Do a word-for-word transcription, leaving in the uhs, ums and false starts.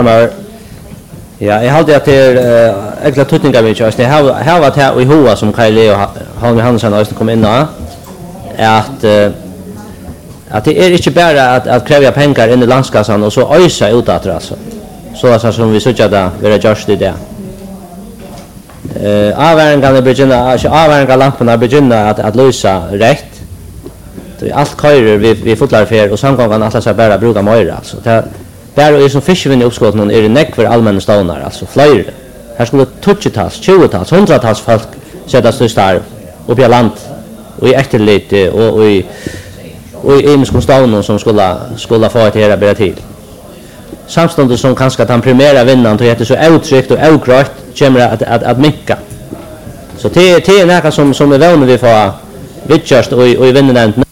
Ja, jeg hadde at det er egentlig tøtninger mye. Jeg har vært her i Hoa som Kai Leo Holmi Hansen også kom inn av, at, at det er ikke bare at, at kreve penger inn i landskassan og så øysa ut at det, altså. Så altså, som vi synes at det vil ha gjort i det. Uh, avværingene begynner, ikke avværingene lampene begynner at, at løse rett. Alt køyrer vi, vi fotlar fer og samgången at seg bare bruker møyre, altså. Det Där är som fiskevinn i uppskotten är det nekvar allmänna stånar, alltså flera. Här skulle tjugotal, tjugotals, hundratals folk sättas i starv upp i land och i efterlite och, och i och i imiskon stånar som skulle, skulle få ett hela bära till. Samståndet som kanske den primära vinnan till att det så uttryckt och avgrönt kommer att, att, att minka. Så det, det är något som, som är vana vi får vidtjörst och, och i vinnenämnden.